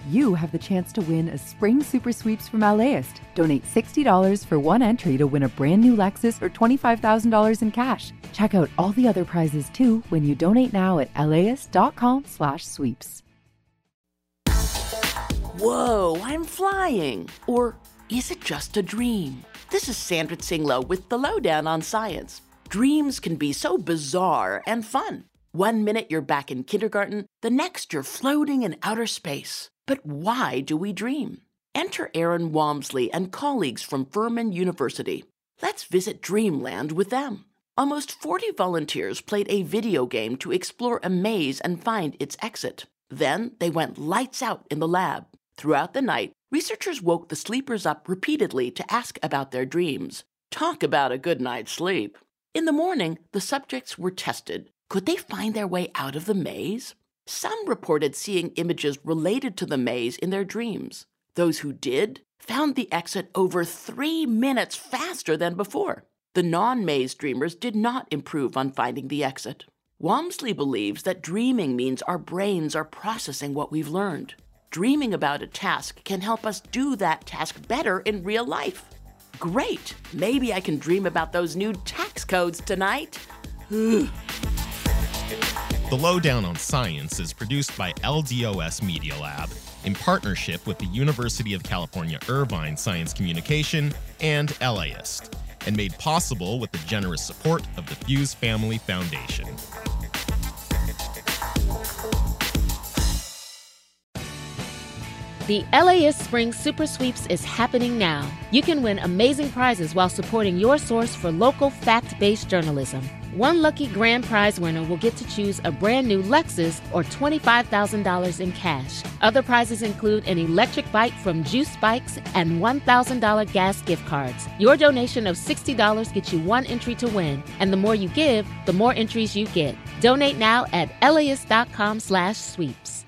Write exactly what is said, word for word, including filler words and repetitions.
you have the chance to win a spring super sweeps from LAist. Donate sixty dollars for one entry to win a brand new Lexus or twenty-five thousand dollars in cash. Check out all the other prizes too when you donate now at laist.com slash sweeps. Whoa, I'm flying. Or is it just a dream? This is Sandra Tsinglow with the Lowdown on Science. Dreams can be so bizarre and fun. One minute you're back in kindergarten, the next you're floating in outer space. But why do we dream? Enter Aaron Walmsley and colleagues from Furman University. Let's visit Dreamland with them. Almost forty volunteers played a video game to explore a maze and find its exit. Then they went lights out in the lab. Throughout the night, researchers woke the sleepers up repeatedly to ask about their dreams. Talk about a good night's sleep. In the morning, the subjects were tested. Could they find their way out of the maze? Some reported seeing images related to the maze in their dreams. Those who did found the exit over three minutes faster than before. The non-maze dreamers did not improve on finding the exit. Walmsley believes that dreaming means our brains are processing what we've learned. Dreaming about a task can help us do that task better in real life. Great! Maybe I can dream about those new tax codes tonight. The Lowdown on Science is produced by L D O S Media Lab in partnership with the University of California Irvine Science Communication and LAist, and made possible with the generous support of the Fuse Family Foundation. The LAist Spring Super Sweeps is happening now. You can win amazing prizes while supporting your source for local fact-based journalism. One lucky grand prize winner will get to choose a brand new Lexus or twenty-five thousand dollars in cash. Other prizes include an electric bike from Juice Bikes and one thousand dollars gas gift cards. Your donation of sixty dollars gets you one entry to win, and the more you give, the more entries you get. Donate now at laist.com slash sweeps.